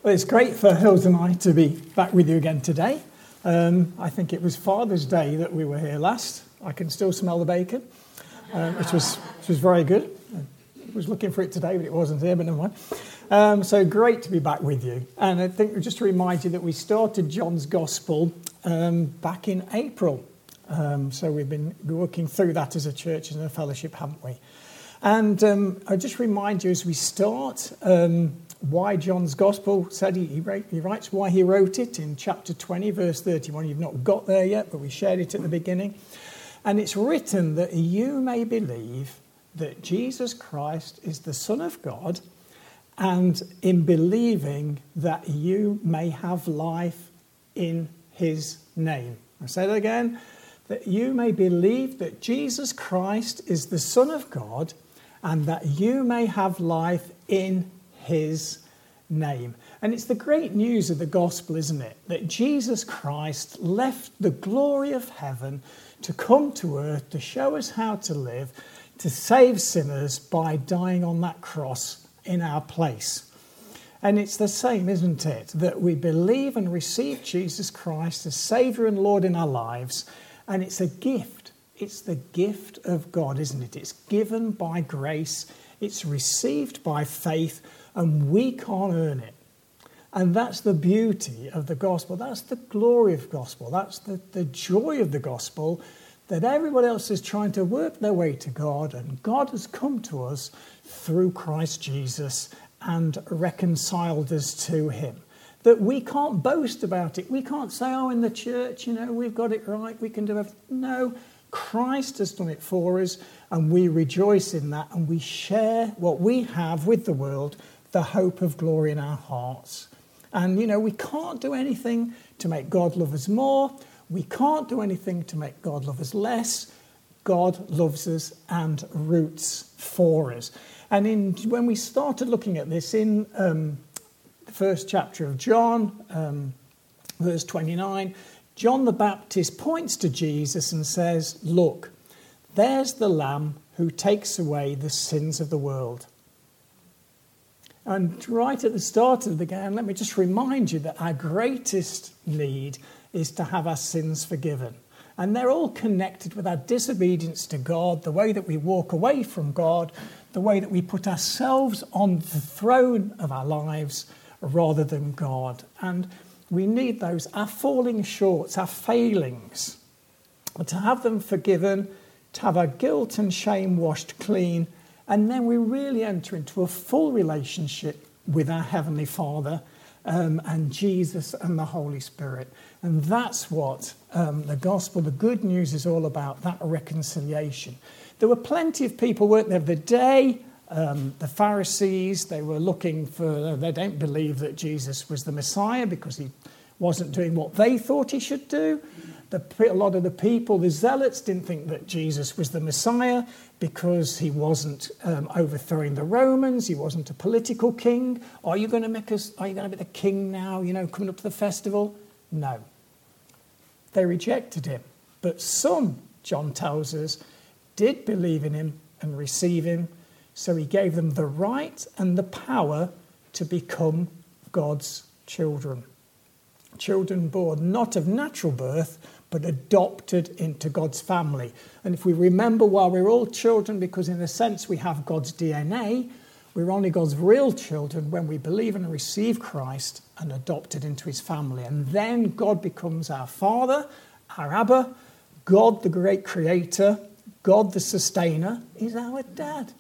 Well, it's great for Hills and I to be back with you again today. I think it was Father's Day that we were here last. I can still smell the bacon, which was very good. I was looking for it today, but it wasn't here, but never mind. So great to be back with you. And I think just to remind you that we started John's Gospel back in April. So we've been working through that as a church and a fellowship, haven't we? And I'll just remind you as we start why John's Gospel said he writes why he wrote it in chapter 20, verse 31. You've not got there yet, but we shared it at the beginning. And it's written that you may believe that Jesus Christ is the Son of God, and in believing that you may have life in his name. I'll say that again, that you may believe that Jesus Christ is the Son of God, and that you may have life in his name. And it's the great news of the gospel, isn't it? That Jesus Christ left the glory of heaven to come to earth to show us how to live, to save sinners by dying on that cross in our place. And it's the same, isn't it? That we believe and receive Jesus Christ as Saviour and Lord in our lives, and it's a gift. It's the gift of God, isn't it? It's given by grace, it's received by faith, and we can't earn it. And that's the beauty of the gospel. That's the glory of the gospel. That's the joy of the gospel, that everyone else is trying to work their way to God, and God has come to us through Christ Jesus and reconciled us to him. That we can't boast about it. We can't say, oh, in the church, we've got it right, we can do everything. No, Christ has done it for us, and we rejoice in that, and we share what we have with the world, the hope of glory in our hearts. And, we can't do anything to make God love us more. We can't do anything to make God love us less. God loves us and roots for us. And when we started looking at this in the first chapter of John, verse 29, John the Baptist points to Jesus and says, look, there's the Lamb who takes away the sins of the world. And right at the start of the game, let me just remind you that our greatest need is to have our sins forgiven. And they're all connected with our disobedience to God, the way that we walk away from God, the way that we put ourselves on the throne of our lives rather than God. And we need those, our falling shorts, our failings, to have them forgiven, to have our guilt and shame washed clean, and then we really enter into a full relationship with our Heavenly Father and Jesus and the Holy Spirit. And that's what the gospel, the good news is all about, that reconciliation. There were plenty of people, weren't there, the day, the Pharisees, they were looking for, they don't believe that Jesus was the Messiah because he wasn't doing what they thought he should do. A lot of the people, the Zealots, didn't think that Jesus was the Messiah because he wasn't overthrowing the Romans. He wasn't a political king. Are you going to be the king now, coming up to the festival? No. They rejected him. But some, John tells us, did believe in him and receive him. So he gave them the right and the power to become God's children. Children born not of natural birth, but adopted into God's family. And if we remember, while we're all children, because in a sense we have God's DNA, we're only God's real children when we believe and receive Christ and adopted into his family. And then God becomes our Father, our Abba. God, the great creator, God, the sustainer, is our dad.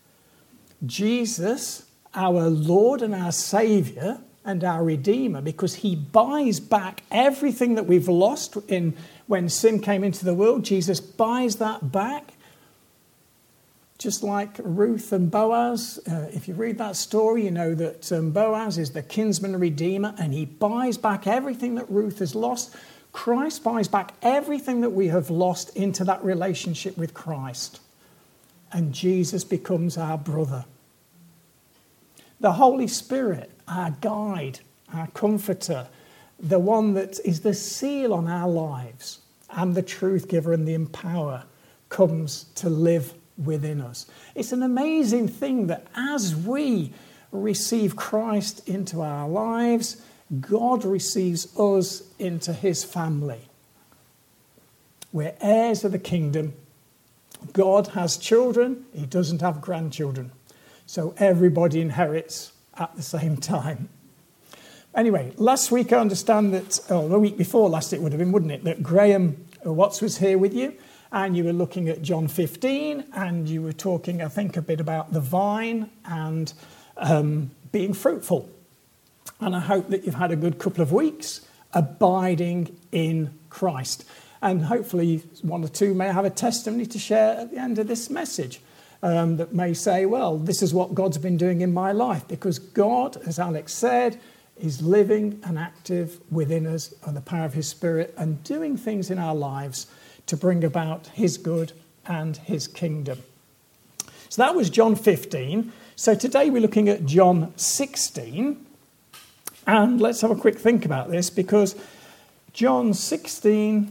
Jesus, our Lord and our Saviour, and our Redeemer, because he buys back everything that we've lost when sin came into the world. Jesus buys that back. Just like Ruth and Boaz, if you read that story, you know that Boaz is the kinsman redeemer, and he buys back everything that Ruth has lost. Christ buys back everything that we have lost into that relationship with Christ. And Jesus becomes our brother. The Holy Spirit, our guide, our comforter, the one that is the seal on our lives and the truth giver and the empower, comes to live within us. It's an amazing thing that as we receive Christ into our lives, God receives us into his family. We're heirs of the kingdom. God has children, he doesn't have grandchildren. So everybody inherits at the same time. Anyway, last week I understand that, the week before last it would have been, wouldn't it, that Graham Watts was here with you, and you were looking at John 15, and you were talking, I think, a bit about the vine and being fruitful. And I hope that you've had a good couple of weeks abiding in Christ. And hopefully one or two may have a testimony to share at the end of this message that may say, well, this is what God's been doing in my life. Because God, as Alex said, is living and active within us on the power of his Spirit and doing things in our lives to bring about his good and his kingdom. So that was John 15. So today we're looking at John 16. And let's have a quick think about this, because John 15,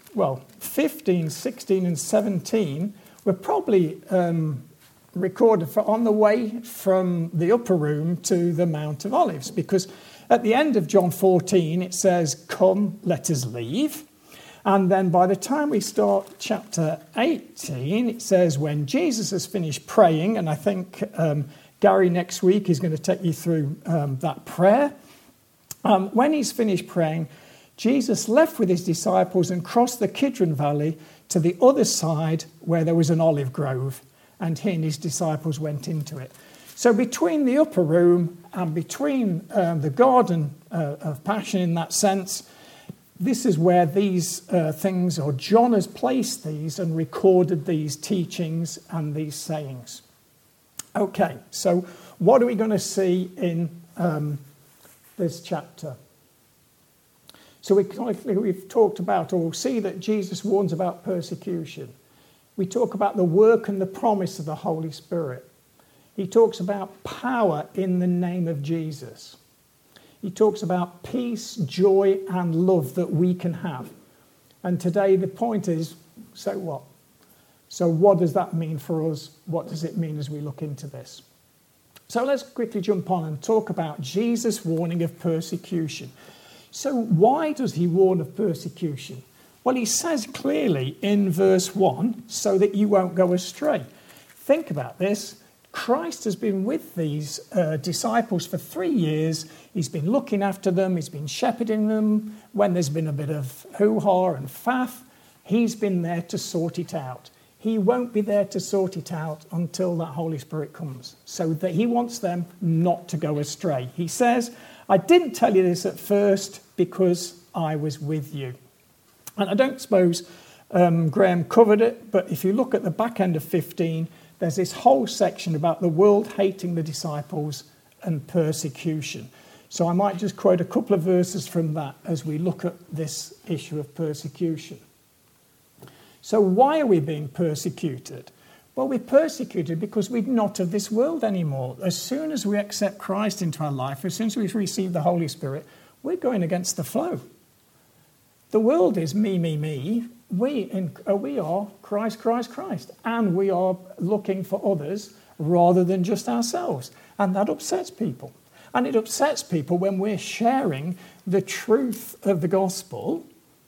16 and 17 were probably recorded on the way from the upper room to the Mount of Olives, because at the end of John 14 it says, "Come, let us leave." And then by the time we start chapter 18, it says, when Jesus has finished praying, and I think Gary next week is going to take you through that prayer. When he's finished praying, Jesus left with his disciples and crossed the Kidron Valley to the other side where there was an olive grove, and he and his disciples went into it. So between the upper room and between the Garden of Passion in that sense, this is where these things, or John has placed these and recorded these teachings and these sayings. Okay, so what are we going to see in this chapter? So we've talked about, or we'll see that Jesus warns about persecution. We talk about the work and the promise of the Holy Spirit. He talks about power in the name of Jesus. He talks about peace, joy, and love that we can have. And today the point is, so what? So what does that mean for us? What does it mean as we look into this? So let's quickly jump on and talk about Jesus' warning of persecution. So why does he warn of persecution? Well, he says clearly in verse 1, so that you won't go astray. Think about this. Christ has been with these disciples for 3 years. He's been looking after them. He's been shepherding them. When there's been a bit of hoo-ha and faff, he's been there to sort it out. He won't be there to sort it out until that Holy Spirit comes. So that he wants them not to go astray. He says, I didn't tell you this at first because I was with you. And I don't suppose Graham covered it, but if you look at the back end of 15, there's this whole section about the world hating the disciples and persecution. So I might just quote a couple of verses from that as we look at this issue of persecution. So why are we being persecuted? Well, we're persecuted because we're not of this world anymore. As soon as we accept Christ into our life, as soon as we receive the Holy Spirit, we're going against the flow. The world is me, me, me. We are Christ, Christ, Christ. And we are looking for others rather than just ourselves. And that upsets people. And it upsets people when we're sharing the truth of the gospel.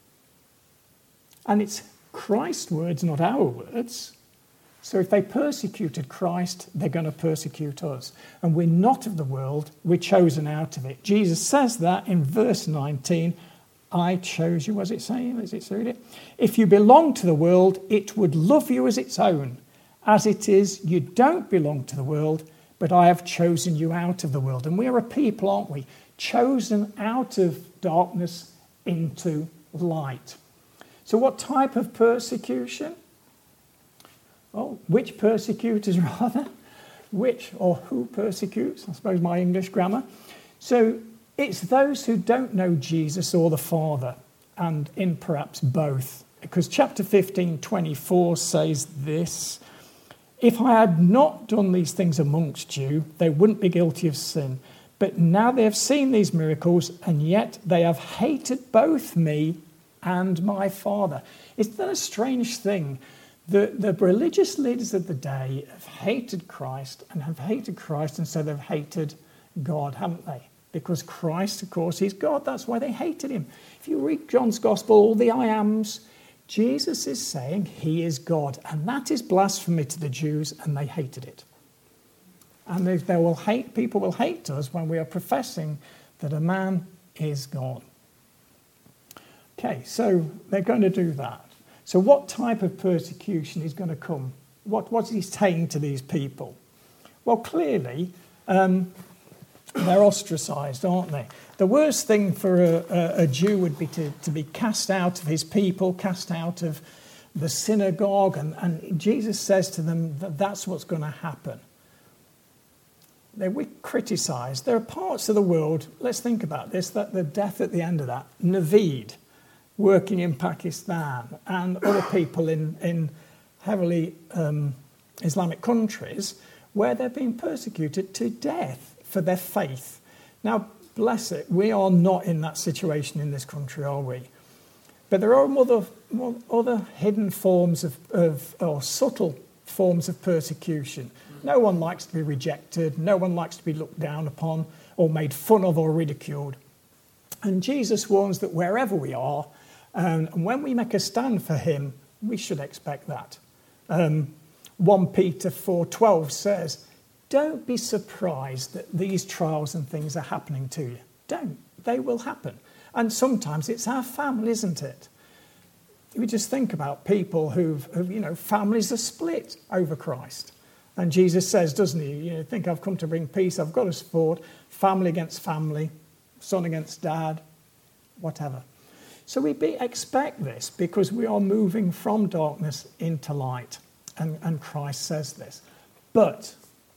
And it's Christ's words, not our words. So if they persecuted Christ, they're going to persecute us. And we're not of the world, we're chosen out of it. Jesus says that in verse 19, I chose you, was it saying? Is it saying it? If you belong to the world, it would love you as its own. As it is, you don't belong to the world, but I have chosen you out of the world. And we are a people, aren't we? Chosen out of darkness into light. So what type of persecution? Oh, which persecutors rather? Which or who persecutes? I suppose my English grammar. So it's those who don't know Jesus or the Father, and in perhaps both. Because chapter 15:24 says this, if I had not done these things amongst you, they wouldn't be guilty of sin. But now they have seen these miracles, and yet they have hated both me and my Father. Isn't that a strange thing? The religious leaders of the day have hated Christ, and so they've hated God, haven't they? Because Christ, of course, is God. That's why they hated him. If you read John's Gospel, all the I ams, Jesus is saying he is God. And that is blasphemy to the Jews, and they hated it. And people will hate us when we are professing that a man is God. Okay, so they're going to do that. So what type of persecution is going to come? What is he saying to these people? Well, clearly, they're ostracised, aren't they? The worst thing for a Jew would be to be cast out of his people, cast out of the synagogue. And Jesus says to them that that's what's going to happen. We're criticised. There are parts of the world, let's think about this, that the death at the end of that, Naveed, working in Pakistan, and other people in heavily Islamic countries, where they're being persecuted to death for their faith. Now, bless it, we are not in that situation in this country, are we? But there are other hidden forms or subtle forms of persecution. No one likes to be rejected. No one likes to be looked down upon or made fun of or ridiculed. And Jesus warns that wherever we are, and when we make a stand for him, we should expect that. 1 Peter 4:12 says, don't be surprised that these trials and things are happening to you. Don't. They will happen. And sometimes it's our family, isn't it? We just think about people who've families are split over Christ. And Jesus says, doesn't he, think I've come to bring peace, I've got to support family against family, son against dad, whatever. So we expect this because we are moving from darkness into light. And Christ says this. But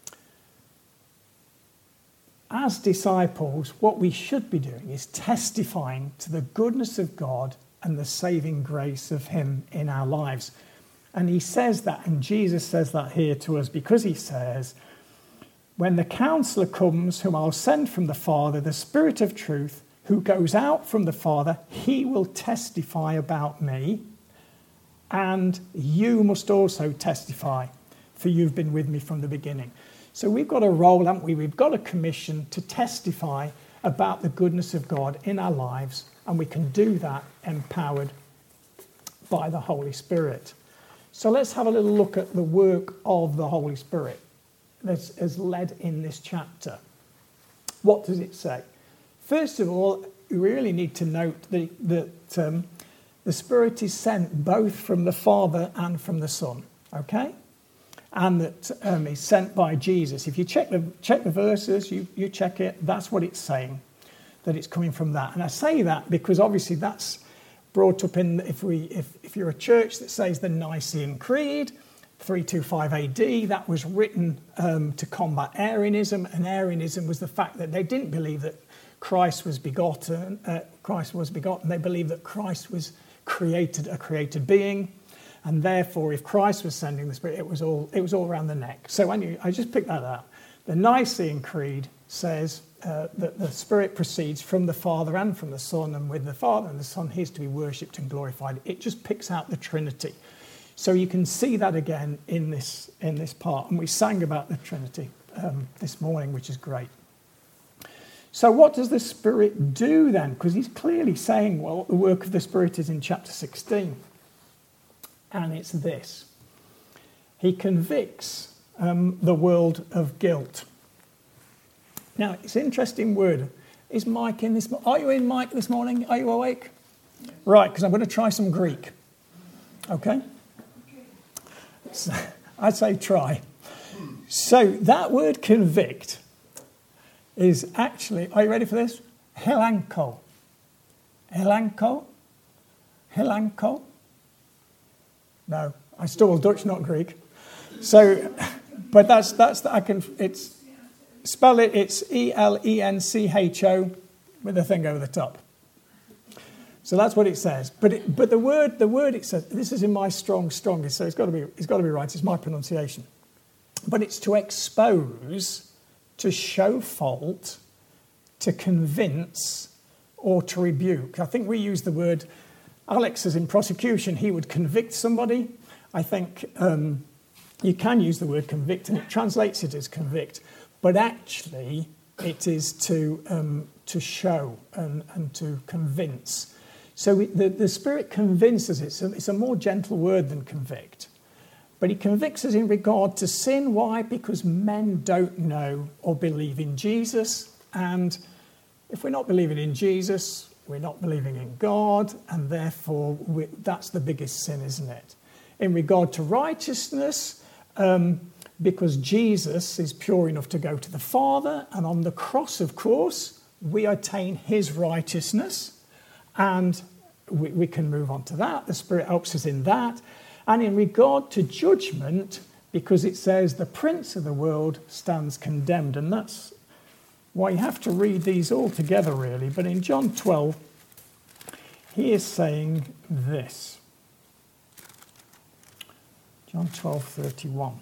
as disciples, what we should be doing is testifying to the goodness of God and the saving grace of him in our lives. And he says that, and Jesus says that here to us, because he says, when the counselor comes, whom I'll send from the Father, the Spirit of truth, who goes out from the Father, he will testify about me, and you must also testify, for you've been with me from the beginning. So we've got a role, haven't we? We've got a commission to testify about the goodness of God in our lives, and we can do that empowered by the Holy Spirit. So let's have a little look at the work of the Holy Spirit that is led in this chapter. What does it say? First of all, we really need to note that the Spirit is sent both from the Father and from the Son, okay? And that he's sent by Jesus. If you check the verses, you check it, that's what it's saying, that it's coming from that. And I say that because obviously that's brought up in, if you're a church that says the Nicene Creed, 325 AD, that was written to combat Arianism, and Arianism was the fact that they didn't believe that Christ was begotten. They believed that Christ was a created being, and therefore, if Christ was sending the Spirit, it was all around the neck. So anyway, I just picked that up. The Nicene Creed says that the Spirit proceeds from the Father and from the Son, and with the Father and the Son, he is to be worshipped and glorified. It just picks out the Trinity. So you can see that again in this part. And we sang about the Trinity this morning, which is great. So what does the Spirit do then? Because he's clearly saying, well, what the work of the Spirit is in chapter 16. And it's this. He convicts the world of guilt. Now, it's an interesting word. Is Mike in this? Are you in, Mike, this morning? Are you awake? Yeah. Right, because I'm going to try some Greek. Okay? So, I'd say try. So that word convict is actually, are you ready for this? Helanko. Helanko? Helanko? No, I stole Dutch, not Greek. So, but it's spell it, it's Elencho with a thing over the top. So that's what it says. But the word it says, this is in my strongest, so it's got to be right. It's my pronunciation. But it's to expose, to show fault, to convince, or to rebuke. I think we use the word, Alex is in prosecution, he would convict somebody. I think you can use the word convict, and it translates it as convict. But actually, It is to show and to convince. So the Spirit convinces. It's a more gentle word than convict. But he convicts us in regard to sin. Why? Because men don't know or believe in Jesus. And if we're not believing in Jesus, we're not believing in God. And therefore, that's the biggest sin, isn't it? In regard to righteousness, because Jesus is pure enough to go to the Father. And on the cross, of course, we attain his righteousness. And we can move on to that. The Spirit helps us in that. And in regard to judgment, because it says the prince of the world stands condemned. And that's why you have to read these all together, really. But in John 12, he is saying this. John 12:31.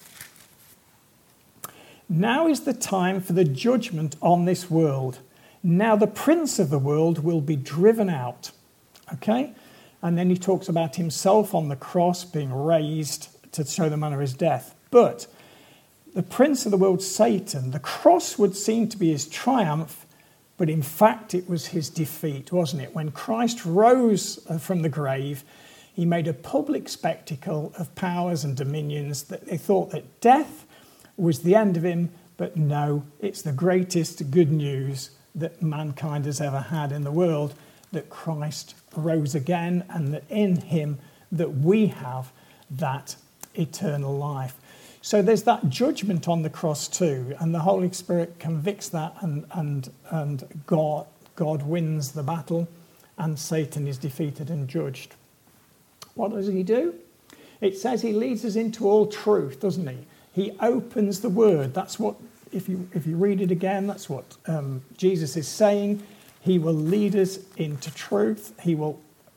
Now is the time for the judgment on this world. Now the prince of the world will be driven out. Okay? And then he talks about himself on the cross being raised to show the manner of his death. But the prince of the world, Satan, the cross would seem to be his triumph, but in fact it was his defeat, wasn't it? When Christ rose from the grave, he made a public spectacle of powers and dominions that they thought that death was the end of him, but no, it's the greatest good news that mankind has ever had in the world, that Christ rose again, and that in him that we have that eternal life. So there's that judgment on the cross too, and the Holy Spirit convicts that, and God wins the battle, and Satan is defeated and judged. What does he do? It says he leads us into all truth, doesn't he? He opens the word. That's what, if you read it again, that's what Jesus is saying. He will lead us into truth. He will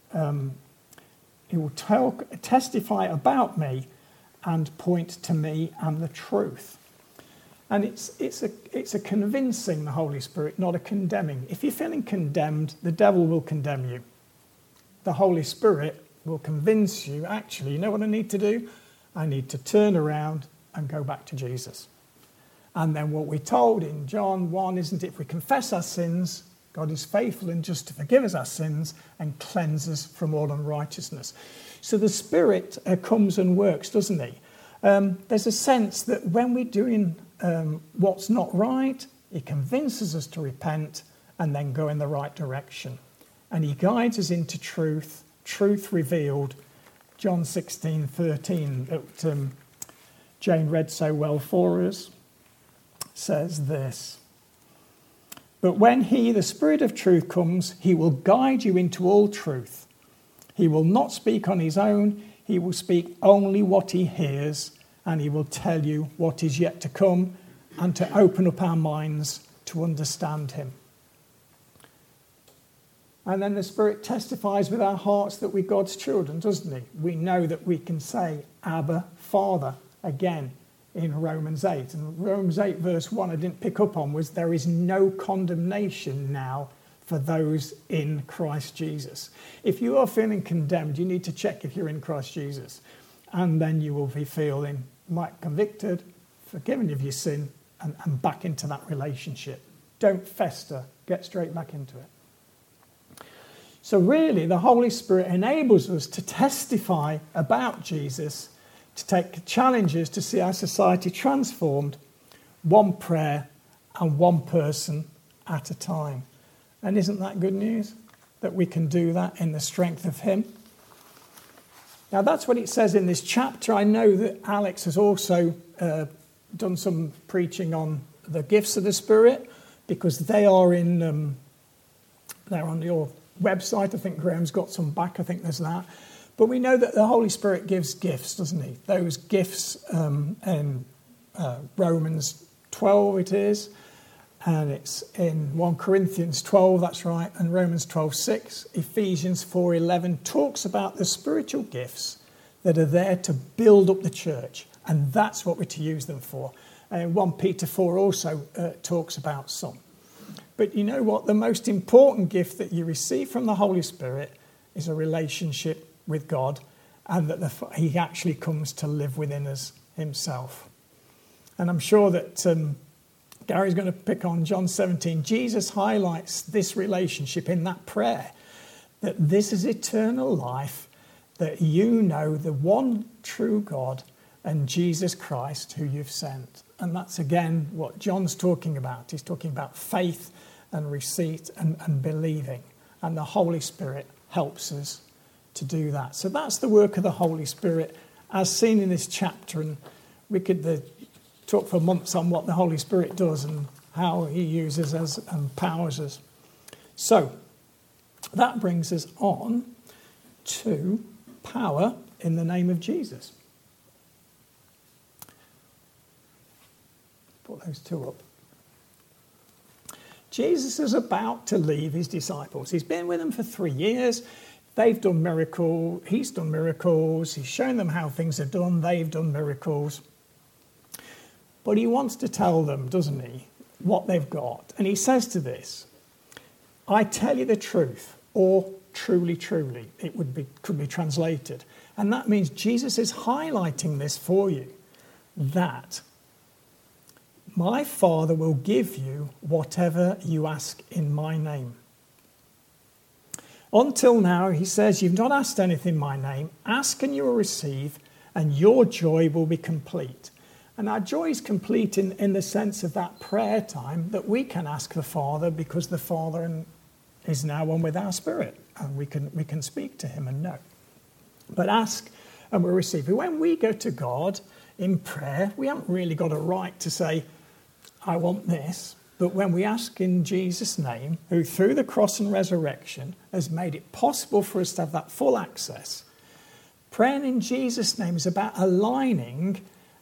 testify about me and point to me and the truth. And it's a convincing, the Holy Spirit, not a condemning. If you're feeling condemned, the devil will condemn you. The Holy Spirit will convince you, actually, you know what I need to do? I need to turn around and go back to Jesus. And then what we're told in John 1, isn't it? If we confess our sins, God is faithful and just to forgive us our sins and cleanse us from all unrighteousness. So the Spirit comes and works, doesn't he? There's a sense that when we're doing what's not right, he convinces us to repent and then go in the right direction. And he guides us into truth, truth revealed. John 16:13, that Jane read so well for us, says this. But when he, the Spirit of truth, comes, he will guide you into all truth. He will not speak on his own. He will speak only what he hears, and he will tell you what is yet to come, and to open up our minds to understand him. And then the Spirit testifies with our hearts that we're God's children, doesn't he? We know that we can say, Abba, Father, again in Romans 8. And Romans 8 verse 1 I didn't pick up on was there is no condemnation now for those in Christ Jesus. If you are feeling condemned, you need to check if you're in Christ Jesus. And then you will be feeling convicted, forgiven of your sin, and back into that relationship. Don't fester. Get straight back into it. So really, the Holy Spirit enables us to testify about Jesus, to take challenges to see our society transformed, one prayer and one person at a time. And isn't that good news? That we can do that in the strength of him. Now that's what it says in this chapter. I know that Alex has also done some preaching on the gifts of the Spirit, because they are they're on your website. I think Graham's got some back. I think there's that. But we know that the Holy Spirit gives gifts, doesn't he? Those gifts in Romans 12 it is, and it's in 1 Corinthians 12, that's right, and Romans 12:6. Ephesians 4:11 talks about the spiritual gifts that are there to build up the church, and that's what we're to use them for. And 1 Peter 4 also talks about some. But you know what? The most important gift that you receive from the Holy Spirit is a relationship with God, and that he actually comes to live within us himself. And I'm sure that Gary's going to pick on John 17. Jesus highlights this relationship in that prayer, that this is eternal life, that you know the one true God and Jesus Christ who you've sent. And that's again what John's talking about. He's talking about faith and receipt and believing. And the Holy Spirit helps us to do that. So that's the work of the Holy Spirit as seen in this chapter. And we could talk for months on what the Holy Spirit does and how he uses us and empowers us. So that brings us on to power in the name of Jesus. Put those two up. Jesus is about to leave his disciples. He's been with them for 3 years. They've done miracles. He's done miracles. He's shown them how things are done. They've done miracles. But he wants to tell them, doesn't he, what they've got. And he says to this, I tell you the truth, or truly, truly, could be translated. And that means Jesus is highlighting this for you, that my Father will give you whatever you ask in my name. Until now, he says, you've not asked anything in my name. Ask and you will receive, and your joy will be complete. And our joy is complete in the sense of that prayer time that we can ask the Father because the Father is now one with our spirit, and we can speak to him and know. But ask and we'll receive. When we go to God in prayer, we haven't really got a right to say, I want this. But when we ask in Jesus' name, who through the cross and resurrection has made it possible for us to have that full access, praying in Jesus' name is about aligning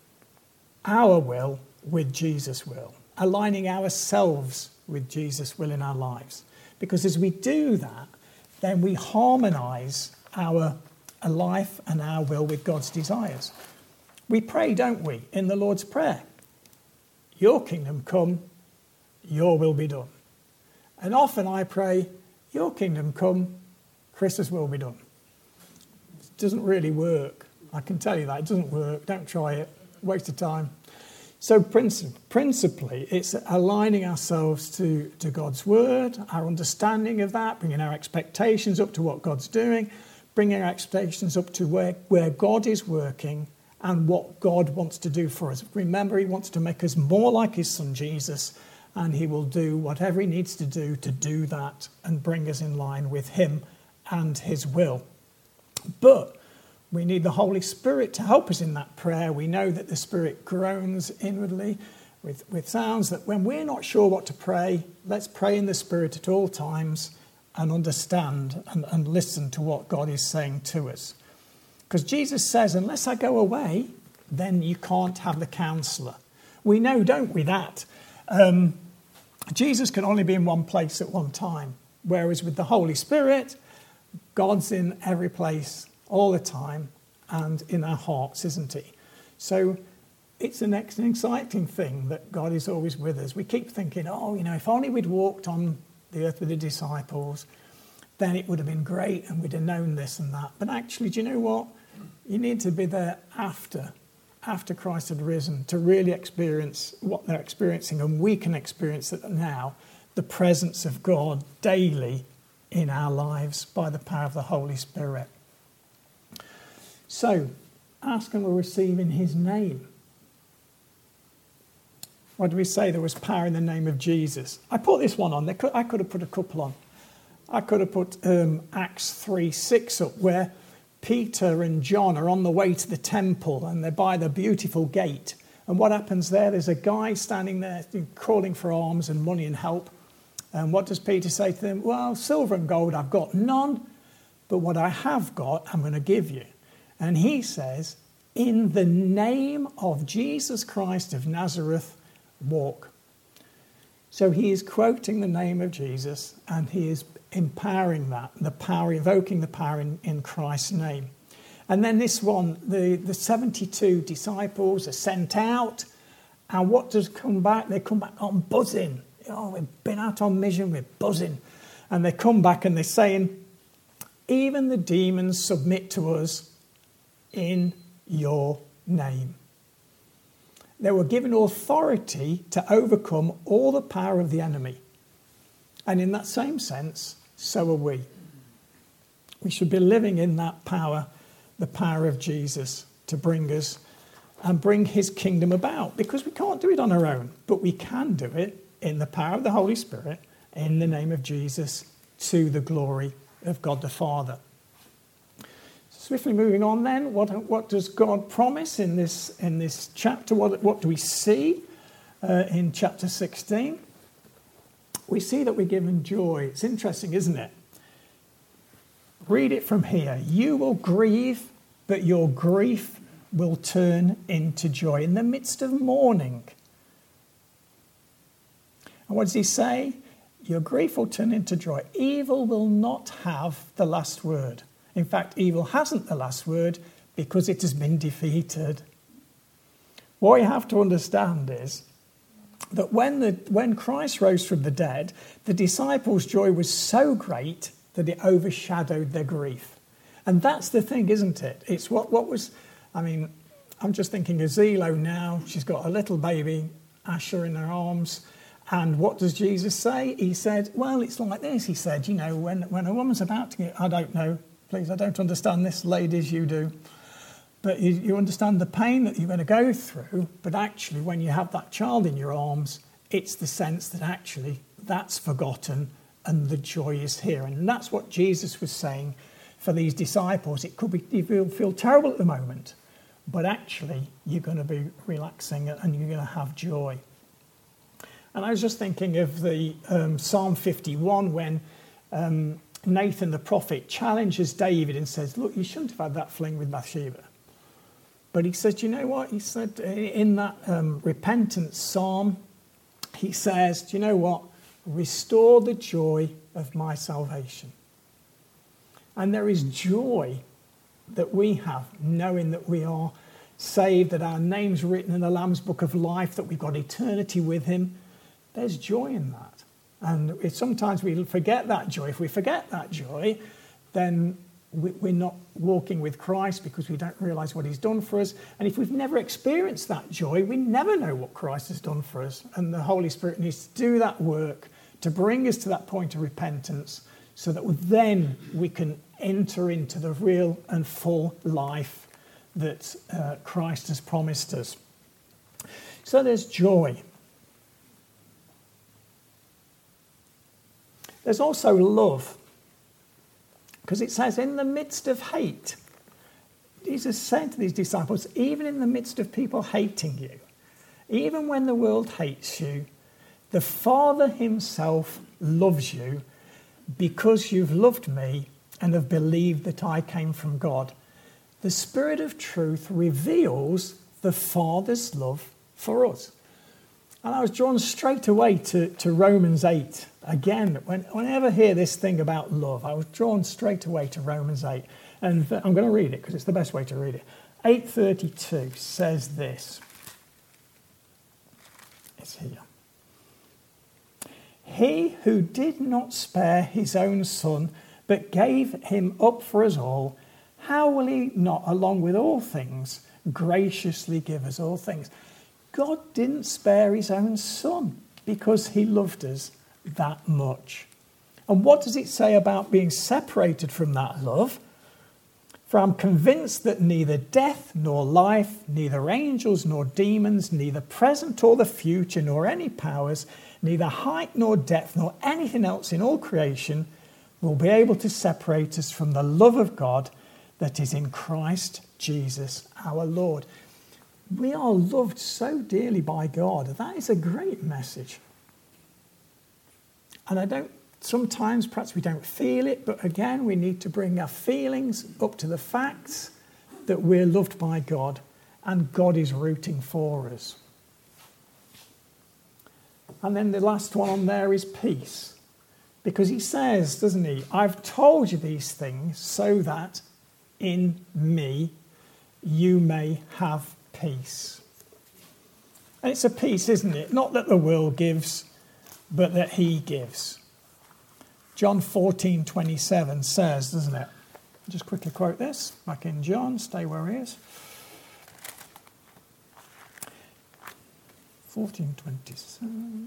our will with Jesus' will, aligning ourselves with Jesus' will in our lives. Because as we do that, then we harmonise our life and our will with God's desires. We pray, don't we, in the Lord's Prayer, your kingdom come, your will be done. And often I pray, your kingdom come, Chris's will be done. It doesn't really work. I can tell you that. It doesn't work. Don't try it. Waste of time. So principally, it's aligning ourselves to God's word, our understanding of that, bringing our expectations up to what God's doing, bringing our expectations up to where God is working and what God wants to do for us. Remember, he wants to make us more like his son Jesus, and he will do whatever he needs to do that and bring us in line with him and his will. But we need the Holy Spirit to help us in that prayer. We know that the Spirit groans inwardly with sounds that when we're not sure what to pray, let's pray in the Spirit at all times and understand and listen to what God is saying to us. Because Jesus says, unless I go away, then you can't have the counselor. We know, don't we, that Jesus can only be in one place at one time. Whereas with the Holy Spirit, God's in every place all the time and in our hearts, isn't he? So it's an exciting thing that God is always with us. We keep thinking, if only we'd walked on the earth with the disciples, then it would have been great and we'd have known this and that. But actually, do you know what? You need to be there after Christ had risen to really experience what they're experiencing, and we can experience it now, the presence of God daily in our lives by the power of the Holy Spirit. So, ask and we'll receive in his name. What do we say? There was power in the name of Jesus. I put this one on. I could have put a couple on. I could have put Acts 3:6 up, where Peter and John are on the way to the temple and they're by the beautiful gate. And what happens there? There's a guy standing there calling for alms and money and help. And what does Peter say to them? Well, silver and gold I've got none, but what I have got I'm going to give you. And he says, in the name of Jesus Christ of Nazareth, walk. So he is quoting the name of Jesus and he is empowering that, the power, evoking the power in Christ's name. And then this one, the 72 disciples are sent out, and what does come back? They come back on buzzing. We've been out on mission, we're buzzing. And they come back and they're saying, even the demons submit to us in your name. They were given authority to overcome all the power of the enemy. And in that same sense, so are we. We should be living in that power, the power of Jesus, to bring us and bring his kingdom about. Because we can't do it on our own, but we can do it in the power of the Holy Spirit, in the name of Jesus, to the glory of God the Father. Swiftly moving on then, what does God promise in this chapter? What do we see in chapter 16? We see that we're given joy. It's interesting, isn't it? Read it from here. You will grieve, but your grief will turn into joy in the midst of mourning. And what does he say? Your grief will turn into joy. Evil will not have the last word. In fact, evil hasn't the last word because it has been defeated. What you have to understand is that when Christ rose from the dead, the disciples' joy was so great that it overshadowed their grief. And that's the thing, isn't it? It's what was, I'm just thinking of Zelo now. She's got a little baby, Asher, in her arms. And what does Jesus say? He said, well, it's like this. He said, when a woman's about to get, I don't know, please, I don't understand this, ladies, you do. But you understand the pain that you're going to go through. But actually, when you have that child in your arms, it's the sense that actually that's forgotten and the joy is here. And that's what Jesus was saying for these disciples. It could be, you feel terrible at the moment, but actually you're going to be relaxing and you're going to have joy. And I was just thinking of the Psalm 51 when Nathan the prophet challenges David and says, look, you shouldn't have had that fling with Bathsheba. But he said, you know what? He said in that repentance psalm, he says, do you know what? Restore the joy of my salvation. And there is joy that we have, knowing that we are saved, that our name's written in the Lamb's Book of Life, that we've got eternity with him. There's joy in that. And sometimes we forget that joy. If we forget that joy, then we're not walking with Christ because we don't realise what he's done for us. And if we've never experienced that joy, we never know what Christ has done for us. And the Holy Spirit needs to do that work to bring us to that point of repentance so that then we can enter into the real and full life that Christ has promised us. So there's joy. There's also love, because it says in the midst of hate, Jesus said to these disciples, even in the midst of people hating you, even when the world hates you, the Father himself loves you because you've loved me and have believed that I came from God. The Spirit of truth reveals the Father's love for us. And I was drawn straight away to Romans 8. Again, whenever I hear this thing about love, I was drawn straight away to Romans 8. And I'm going to read it because it's the best way to read it. 8:32 says this. It's here. He who did not spare his own son, but gave him up for us all, how will he not, along with all things, graciously give us all things? God didn't spare his own son because he loved us that much. And what does it say about being separated from that love? For I'm convinced that neither death nor life, neither angels nor demons, neither present or the future, nor any powers, neither height nor depth, nor anything else in all creation will be able to separate us from the love of God that is in Christ Jesus our Lord. We are loved so dearly by God. That is a great message. And sometimes perhaps we don't feel it, but again, we need to bring our feelings up to the facts that we're loved by God and God is rooting for us. And then the last one on there is peace. Because he says, doesn't he, I've told you these things so that in me you may have peace. And it's a peace, isn't it? Not that the world gives, but that he gives. John 14:27 says, doesn't it? I'll just quickly quote this. Back in John, stay where he is. 14:27.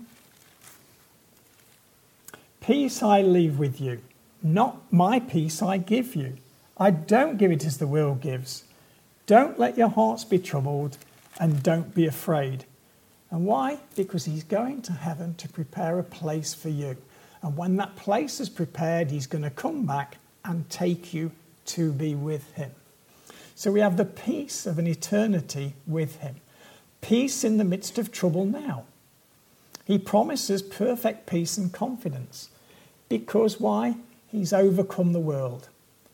Peace I leave with you, not my peace I give you. I don't give it as the world gives. Don't let your hearts be troubled and don't be afraid. And why? Because he's going to heaven to prepare a place for you. And when that place is prepared, he's going to come back and take you to be with him. So we have the peace of an eternity with him. Peace in the midst of trouble now. He promises perfect peace and confidence. Because why? He's overcome the world.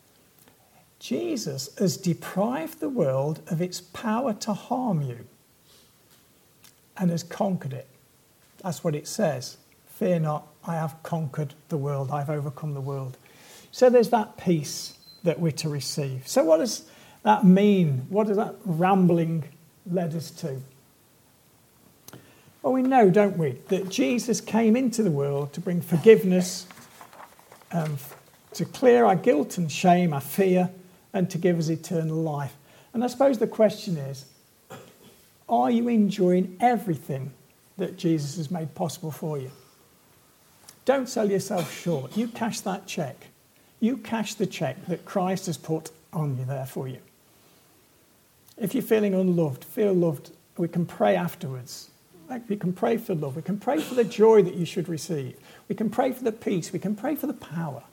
Jesus has deprived the world of its power to harm you and has conquered it. That's what it says. Fear not, I have conquered the world. I've overcome the world. So there's that peace that we're to receive. So what does that mean? What does that rambling lead us to? Well, we know, don't we, that Jesus came into the world to bring forgiveness, to clear our guilt and shame, our fear, and to give us eternal life. And I suppose the question is, are you enjoying everything that Jesus has made possible for you? Don't sell yourself short. You cash that check. You cash the check that Christ has put on you there for you. If you're feeling unloved, feel loved, we can pray afterwards. We can pray for love. We can pray for the joy that you should receive. We can pray for the peace. We can pray for the power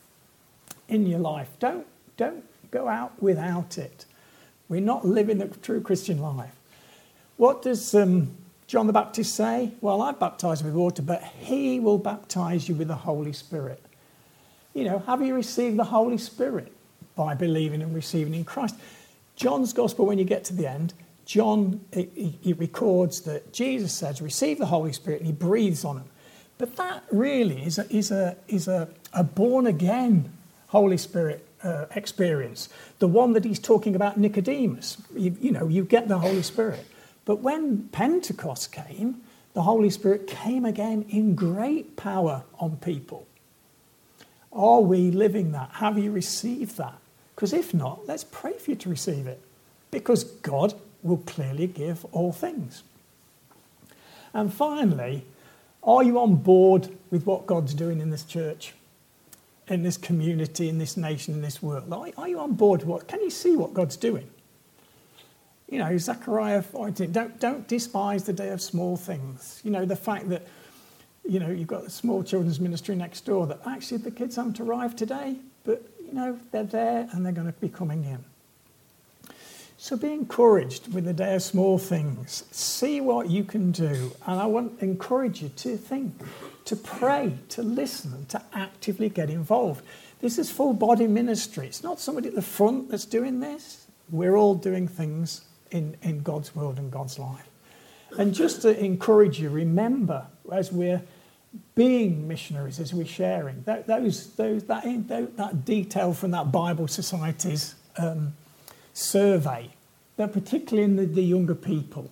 in your life. Don't go out without it. We're not living the true Christian life. What does John the Baptist say? Well, I baptize with water, but he will baptize you with the Holy Spirit. You know, have you received the Holy Spirit? By believing and receiving in Christ. John's Gospel, when you get to the end, John, he records that Jesus says, receive the Holy Spirit, and he breathes on them. But that really is a born-again Holy Spirit experience. The one that he's talking about Nicodemus. You get the Holy Spirit. But when Pentecost came, the Holy Spirit came again in great power on people. Are we living that? Have you received that? Because if not, let's pray for you to receive it. Because God will clearly give all things. And finally, are you on board with what God's doing in this church, in this community, in this nation, in this world? Are you on board? Can you see what God's doing? You know, Zechariah 14, don't despise the day of small things. You know, the fact that, you've got a small children's ministry next door that actually the kids haven't arrived today, but, they're there and they're going to be coming in. So be encouraged with the day of small things. See what you can do. And I want to encourage you to think, to pray, to listen, and to actively get involved. This is full body ministry. It's not somebody at the front that's doing this. We're all doing things in God's world and God's life. And just to encourage you, remember, as we're being missionaries, as we're sharing, that detail from that Bible Society's survey, that particularly in the younger people,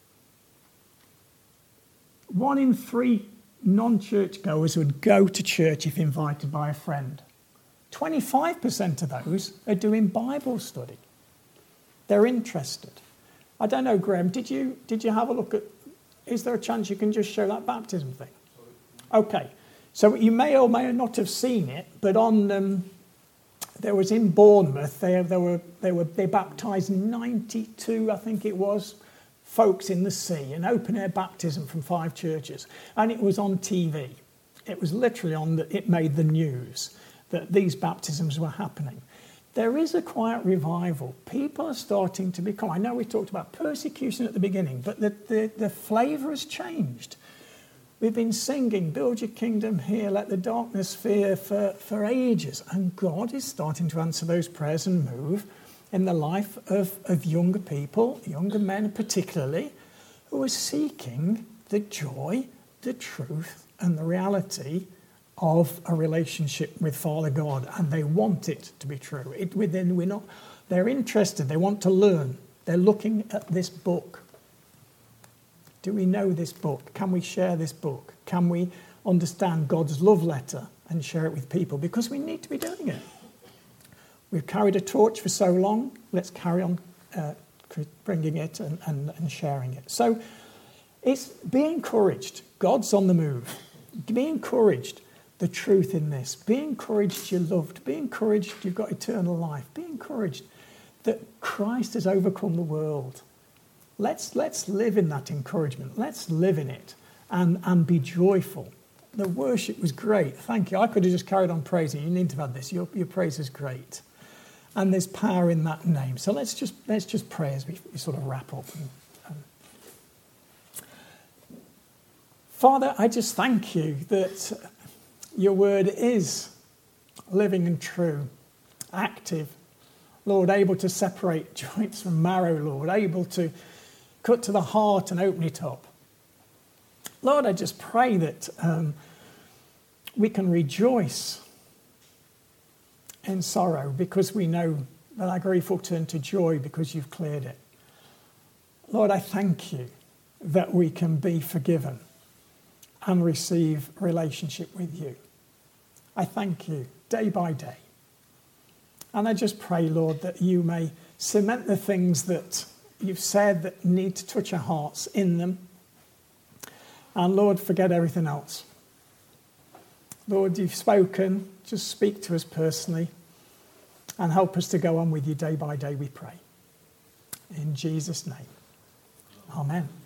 1 in 3 non-church goers would go to church if invited by a friend. 25% of those are doing Bible study. They're interested. I don't know, Graham, did you have a look at, is there a chance you can just show that baptism thing? Okay, so you may or may not have seen it, but on there was in Bournemouth, they baptised 92, I think it was, folks in the sea, an open-air baptism from 5 churches, and it was on TV. It was literally it made the news that these baptisms were happening. There is a quiet revival. People are starting to become, I know we talked about persecution at the beginning, but the flavour has changed. We've been singing, build your kingdom here, let the darkness fear for ages. And God is starting to answer those prayers and move in the life of younger people, younger men particularly, who are seeking the joy, the truth, and the reality of a relationship with Father God. And they want it to be true. They're interested, they want to learn. They're looking at this book. Do we know this book? Can we share this book? Can we understand God's love letter and share it with people? Because we need to be doing it. We've carried a torch for so long. Let's carry on bringing it and sharing it. So It's be encouraged. God's on the move. Be encouraged. The truth in this. Be encouraged you're loved. Be encouraged you've got eternal life. Be encouraged that Christ has overcome the world. Let's live in that encouragement. Let's live in it and be joyful. The worship was great. Thank you. I could have just carried on praising. You need to have had this. Your praise is great. And there's power in that name. So let's just pray as we sort of wrap up. Father, I just thank you that your word is living and true, active. Lord, able to separate joints from marrow, Lord, able to cut to the heart and open it up. Lord, I just pray that we can rejoice in sorrow because we know that our grief will turn to joy because you've cleared it. Lord, I thank you that we can be forgiven and receive relationship with you. I thank you day by day. And I just pray, Lord, that you may cement the things that you've said that need to touch our hearts in them. And Lord, forget everything else. Lord, you've spoken. Just speak to us personally and help us to go on with you day by day, we pray. In Jesus' name. Amen.